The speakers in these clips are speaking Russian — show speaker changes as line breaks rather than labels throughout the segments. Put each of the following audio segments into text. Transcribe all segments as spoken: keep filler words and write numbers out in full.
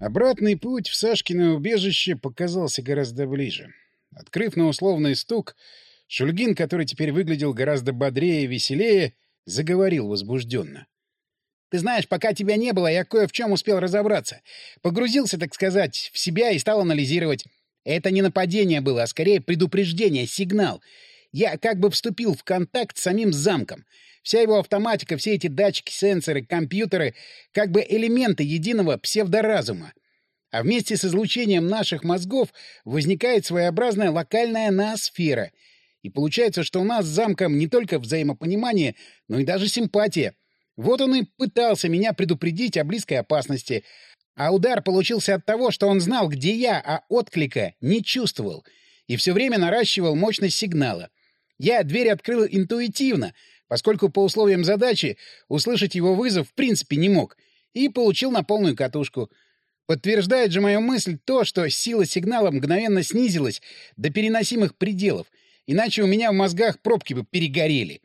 Обратный путь в Сашкино убежище показался гораздо ближе. Открыв на условный стук, Шульгин, который теперь выглядел гораздо бодрее и веселее, заговорил возбужденно. — Ты знаешь, пока тебя не было, я кое в чем успел разобраться. Погрузился, так сказать, в себя и стал анализировать. Это не нападение было, а скорее предупреждение, сигнал. Я как бы вступил в контакт с самим замком. Вся его автоматика, все эти датчики, сенсоры, компьютеры — как бы элементы единого псевдоразума. А вместе с излучением наших мозгов возникает своеобразная локальная ноосфера. И получается, что у нас с замком не только взаимопонимание, но и даже симпатия. Вот он и пытался меня предупредить о близкой опасности. А удар получился от того, что он знал, где я, а отклика не чувствовал. И все время наращивал мощность сигнала. Я дверь открыл интуитивно, поскольку по условиям задачи услышать его вызов в принципе не мог, и получил на полную катушку. Подтверждает же мою мысль то, что сила сигнала мгновенно снизилась до переносимых пределов, иначе у меня в мозгах пробки бы перегорели.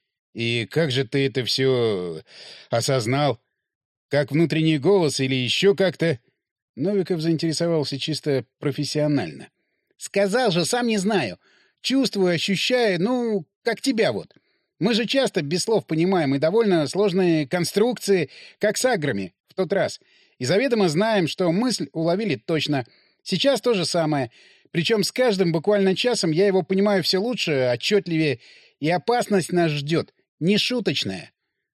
И как же ты это все осознал? Как внутренний голос или еще как-то? Новиков заинтересовался чисто профессионально. Сказал же, сам не знаю. Чувствую, ощущаю, ну, как тебя вот. Мы же часто без слов понимаем и довольно сложные конструкции, как с аграми в тот раз. И заведомо знаем, что мысль уловили точно. Сейчас то же самое. Причем с каждым буквально часом я его понимаю все лучше, отчетливее, и опасность нас ждет. Нешуточная.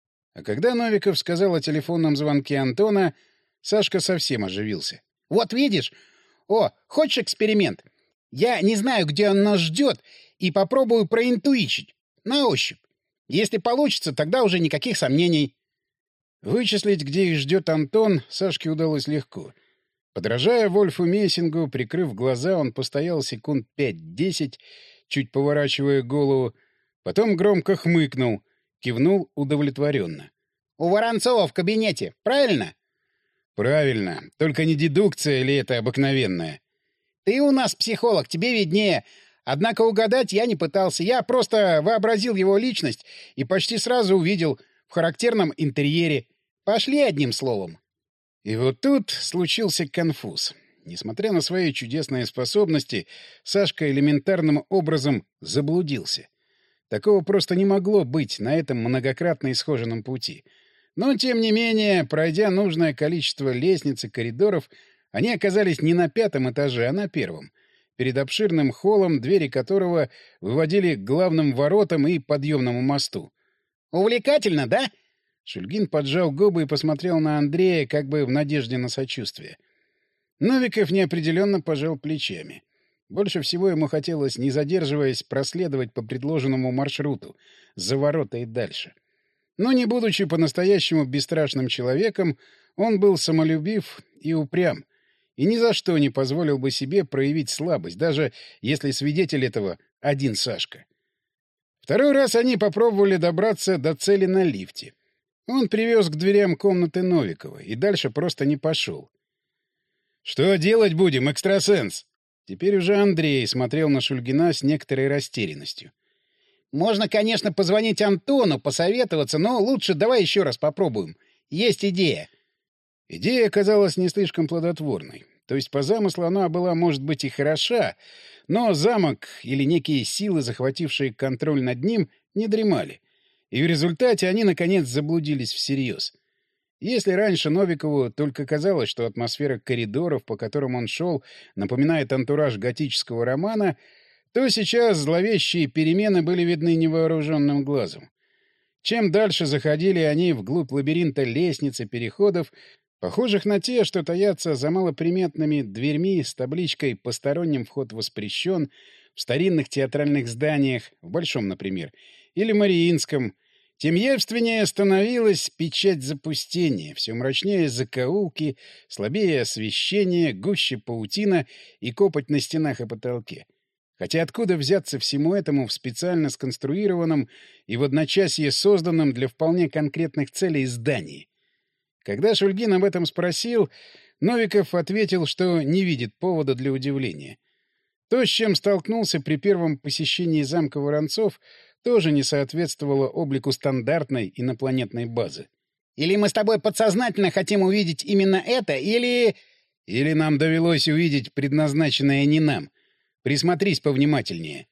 А когда Новиков сказал о телефонном звонке Антона, Сашка совсем оживился. «Вот видишь? О, хочешь эксперимент? Я не знаю, где он нас ждет, и попробую проинтуичить. На ощупь. Если получится, тогда уже никаких сомнений». Вычислить, где их ждет Антон, Сашке удалось легко. Подражая Вольфу Мессингу, прикрыв глаза, он постоял секунд пять-десять, чуть поворачивая голову, потом громко хмыкнул, кивнул удовлетворенно. — У Воронцова в кабинете, правильно? — Правильно. Только не дедукция ли это обыкновенная? — Ты у нас психолог, тебе виднее. Однако угадать я не пытался. Я просто вообразил его личность и почти сразу увидел в характерном интерьере. Пошли одним словом. И вот тут случился конфуз. Несмотря на свои чудесные способности, Сашка элементарным образом заблудился. Такого просто не могло быть на этом многократно исхоженном пути. Но, тем не менее, пройдя нужное количество лестниц и коридоров, они оказались не на пятом этаже, а на первом, перед обширным холлом, двери которого выводили к главным воротам и подъемному мосту. «Увлекательно, да?» Шульгин поджал губы и посмотрел на Андрея, как бы в надежде на сочувствие. Новиков неопределенно пожал плечами. Больше всего ему хотелось, не задерживаясь, проследовать по предложенному маршруту, за ворота и дальше. Но, не будучи по-настоящему бесстрашным человеком, он был самолюбив и упрям, и ни за что не позволил бы себе проявить слабость, даже если свидетель этого один Сашка. Второй раз они попробовали добраться до цели на лифте. Он привез к дверям комнаты Новикова и дальше просто не пошел. «Что делать будем, экстрасенс?» Теперь уже Андрей смотрел на Шульгина с некоторой растерянностью. «Можно, конечно, позвонить Антону, посоветоваться, но лучше давай еще раз попробуем. Есть идея». Идея оказалась не слишком плодотворной. То есть по замыслу она была, может быть, и хороша, но замок или некие силы, захватившие контроль над ним, не дремали. И в результате они, наконец, заблудились всерьез. Если раньше Новикову только казалось, что атмосфера коридоров, по которым он шел, напоминает антураж готического романа, то сейчас зловещие перемены были видны невооруженным глазом. Чем дальше заходили они вглубь лабиринта лестниц и переходов, похожих на те, что таятся за малоприметными дверьми с табличкой «Посторонним вход воспрещен», в старинных театральных зданиях, в Большом, например, или Мариинском, тем явственнее становилась печать запустения, все мрачнее закоулки, слабее освещение, гуще паутина и копоть на стенах и потолке. Хотя откуда взяться всему этому в специально сконструированном и в одночасье созданном для вполне конкретных целей здании? Когда Шульгин об этом спросил, Новиков ответил, что не видит повода для удивления. То, с чем столкнулся при первом посещении замка Воронцов, тоже не соответствовало облику стандартной инопланетной базы. «Или мы с тобой подсознательно хотим увидеть именно это, или...» Или нам довелось увидеть предназначенное не нам? Присмотрись повнимательнее.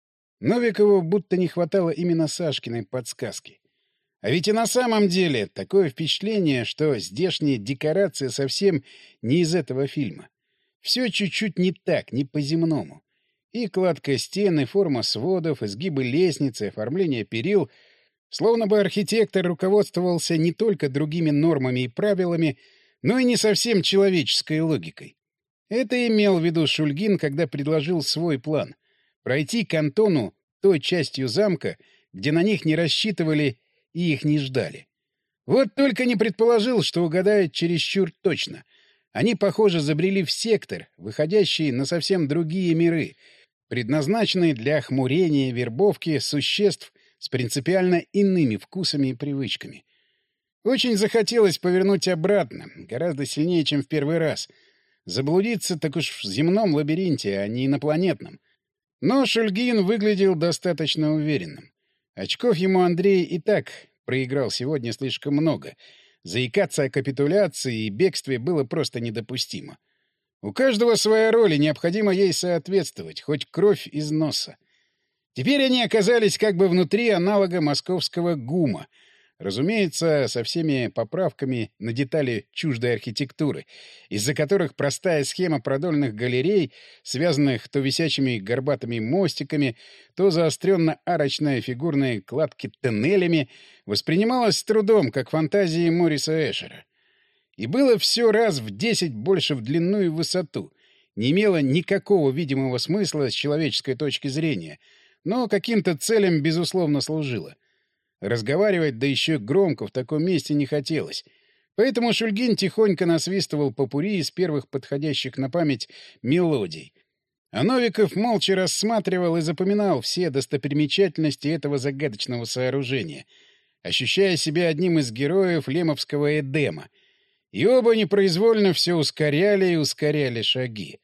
Новикову будто не хватало именно Сашкиной подсказки. А ведь и на самом деле такое впечатление, что здешняя декорация совсем не из этого фильма. Все чуть-чуть не так, не по-земному. И кладка стен, и форма сводов, изгибы лестницы, оформление перил. Словно бы архитектор руководствовался не только другими нормами и правилами, но и не совсем человеческой логикой. Это имел в виду Шульгин, когда предложил свой план — пройти к Антону той частью замка, где на них не рассчитывали и их не ждали. Вот только не предположил, что угадает чересчур точно. Они, похоже, забрели в сектор, выходящий на совсем другие миры, предназначенные для охмурения, вербовки существ с принципиально иными вкусами и привычками. Очень захотелось повернуть обратно, гораздо сильнее, чем в первый раз. Заблудиться так уж в земном лабиринте, а не инопланетном. Но Шульгин выглядел достаточно уверенным. Очков ему Андрей и так проиграл сегодня слишком много. Заикаться о капитуляции и бегстве было просто недопустимо. У каждого своя роль, и необходимо ей соответствовать, хоть кровь из носа. Теперь они оказались как бы внутри аналога московского ГУМа, разумеется, со всеми поправками на детали чуждой архитектуры, из-за которых простая схема продольных галерей, связанных то висячими горбатыми мостиками, то заостренно-арочной фигурной кладки тоннелями, воспринималась с трудом, как фантазии Мориса Эшера. И было все раз в десять больше в длину и в высоту, не имело никакого видимого смысла с человеческой точки зрения, но каким-то целям, безусловно, служило. Разговаривать, да еще громко, в таком месте не хотелось. Поэтому Шульгин тихонько насвистывал попурри из первых подходящих на память мелодий. А Новиков молча рассматривал и запоминал все достопримечательности этого загадочного сооружения, ощущая себя одним из героев лемовского Эдема. И оба непроизвольно все ускоряли и ускоряли шаги.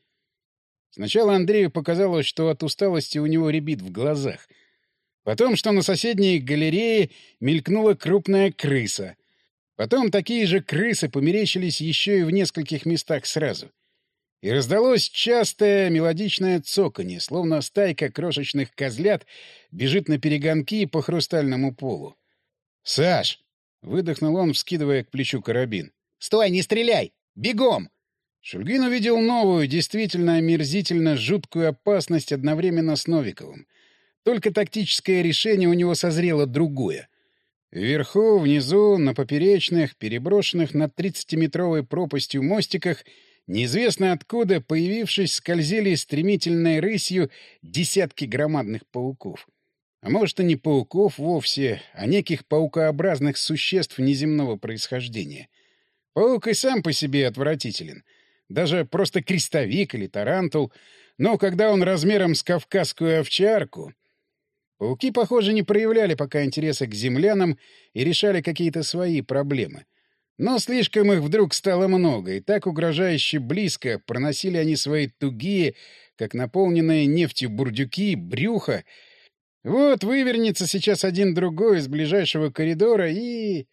Сначала Андрею показалось, что от усталости у него рябит в глазах. Потом, что на соседней галерее мелькнула крупная крыса. Потом такие же крысы померещились еще и в нескольких местах сразу. И раздалось частое мелодичное цоканье, словно стайка крошечных козлят бежит на перегонки по хрустальному полу. «Саш!» — выдохнул он, вскидывая к плечу карабин. «Стой, не стреляй! Бегом!» Шульгин увидел новую, действительно омерзительно жуткую опасность одновременно с Новиковым. Только тактическое решение у него созрело другое. Вверху, внизу, на поперечных, переброшенных над тридцатиметровой пропастью мостиках, неизвестно откуда, появившись, скользили стремительной рысью десятки громадных пауков. А может, и не пауков вовсе, а неких паукообразных существ неземного происхождения. Паук и сам по себе отвратителен. Даже просто крестовик или тарантул. Но когда он размером с кавказскую овчарку... Пауки, похоже, не проявляли пока интереса к землянам и решали какие-то свои проблемы. Но слишком их вдруг стало много, и так угрожающе близко проносили они свои тугие, как наполненные нефтью бурдюки, брюха. Вот вывернется сейчас один другой из ближайшего коридора и...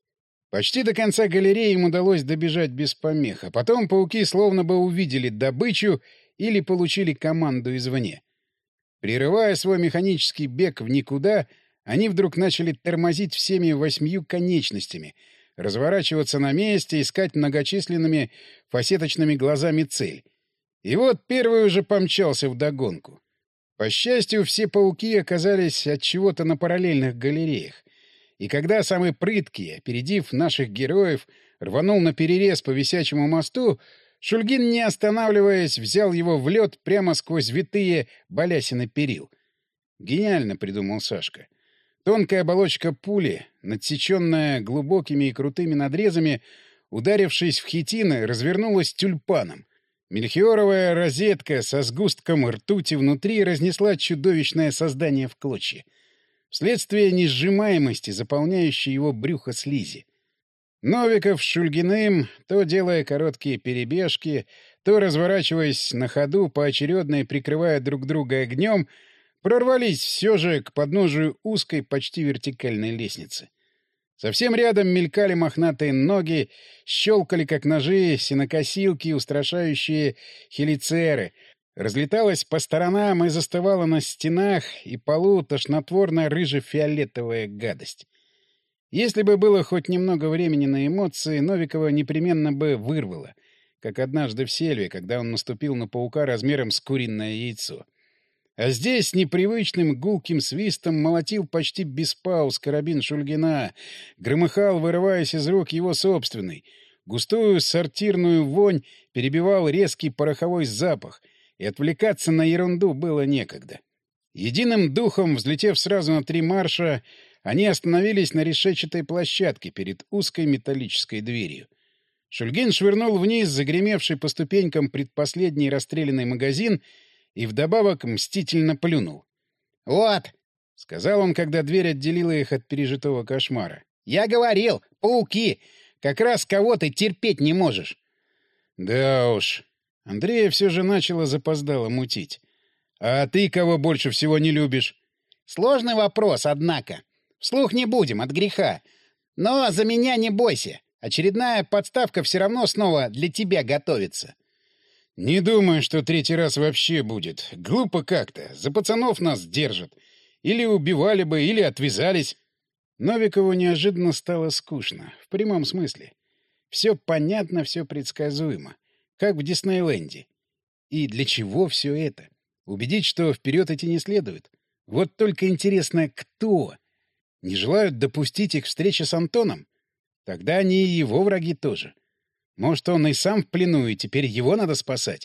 Почти до конца галереи им удалось добежать без помех, а потом пауки словно бы увидели добычу или получили команду извне. Прерывая свой механический бег в никуда, они вдруг начали тормозить всеми восьмью конечностями, разворачиваться на месте, искать многочисленными фасеточными глазами цель. И вот первый уже помчался вдогонку. По счастью, все пауки оказались от чего-то на параллельных галереях. И когда самый прыткий, опередив наших героев, рванул наперерез по висячему мосту, Шульгин, не останавливаясь, взял его в лед прямо сквозь витые балясины перил. Гениально придумал Сашка. Тонкая оболочка пули, надсеченная глубокими и крутыми надрезами, ударившись в хитины, развернулась тюльпаном. Мельхиоровая розетка со сгустком ртути внутри разнесла чудовищное создание в клочья. Вследствие несжимаемости, заполняющей его брюхо слизи. Новиков с Шульгиным, то делая короткие перебежки, то разворачиваясь на ходу, поочередно и прикрывая друг друга огнем, прорвались все же к подножию узкой, почти вертикальной лестницы. Совсем рядом мелькали мохнатые ноги, щелкали, как ножи, сенокосилки, устрашающие хелицеры. Разлеталась по сторонам и застывала на стенах и полу тошнотворная рыже-фиолетовая гадость. Если бы было хоть немного времени на эмоции, Новикова непременно бы вырвало, как однажды в сельве, когда он наступил на паука размером с куриное яйцо. А здесь непривычным гулким свистом молотил почти без пауз карабин Шульгина, громыхал, вырываясь из рук его собственный. Густую сортирную вонь перебивал резкий пороховой запах, и отвлекаться на ерунду было некогда. Единым духом, взлетев сразу на три марша, они остановились на решетчатой площадке перед узкой металлической дверью. Шульгин швырнул вниз загремевший по ступенькам предпоследний расстрелянный магазин и вдобавок мстительно плюнул. «Вот!» — сказал он, когда дверь отделила их от пережитого кошмара. «Я говорил, пауки! Как раз кого ты терпеть не можешь!» «Да уж!» Андрея все же начало запоздало мутить. «А ты кого больше всего не любишь?» «Сложный вопрос, однако. Вслух не будем, от греха. Но за меня не бойся. Очередная подставка все равно снова для тебя готовится». «Не думаю, что третий раз вообще будет. Глупо как-то. За пацанов нас держат. Или убивали бы, или отвязались». Новикову неожиданно стало скучно. В прямом смысле. Все понятно, все предсказуемо. Как в Диснейленде. И для чего все это? Убедить, что вперед идти не следует? Вот только интересно, кто? Не желают допустить их встречи с Антоном? Тогда они и его враги тоже. Может, он и сам в плену, и теперь его надо спасать?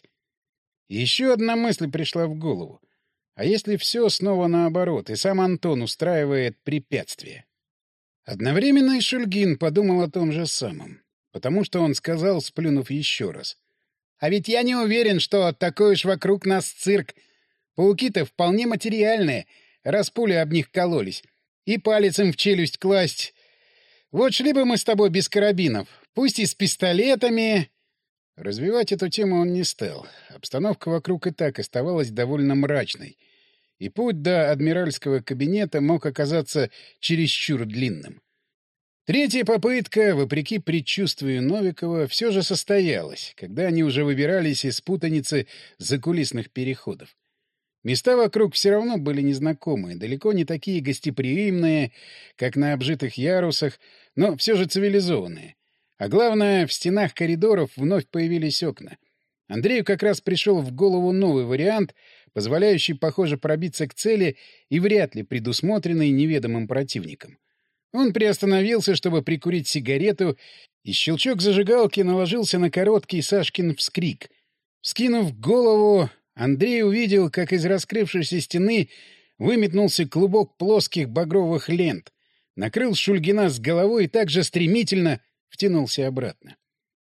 И еще одна мысль пришла в голову. А если все снова наоборот, и сам Антон устраивает препятствия? Одновременно и Шульгин подумал о том же самом. Потому что он сказал, сплюнув еще раз. «А ведь я не уверен, что такой уж вокруг нас цирк. Пауки-то вполне материальные, раз пули об них кололись. И палец им в челюсть класть. Вот шли бы мы с тобой без карабинов, пусть и с пистолетами...» Развивать эту тему он не стал. Обстановка вокруг и так оставалась довольно мрачной. И путь до адмиральского кабинета мог оказаться чересчур длинным. Третья попытка, вопреки предчувствию Новикова, все же состоялась, когда они уже выбирались из путаницы закулисных переходов. Места вокруг все равно были незнакомые, далеко не такие гостеприимные, как на обжитых ярусах, но все же цивилизованные. А главное, в стенах коридоров вновь появились окна. Андрею как раз пришел в голову новый вариант, позволяющий, похоже, пробиться к цели и вряд ли предусмотренный неведомым противником. Он приостановился, чтобы прикурить сигарету, и щелчок зажигалки наложился на короткий Сашкин вскрик. Вскинув голову, Андрей увидел, как из раскрывшейся стены выметнулся клубок плоских багровых лент, накрыл Шульгина с головой и так же стремительно втянулся обратно.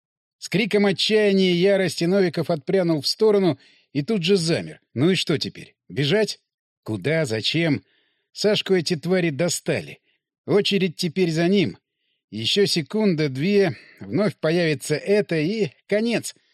С криком отчаяния и ярости Новиков отпрянул в сторону и тут же замер. Ну и что теперь? Бежать? Куда? Зачем? Сашку эти твари достали. Очередь теперь за ним. Еще секунда-две, вновь появится это, и конец.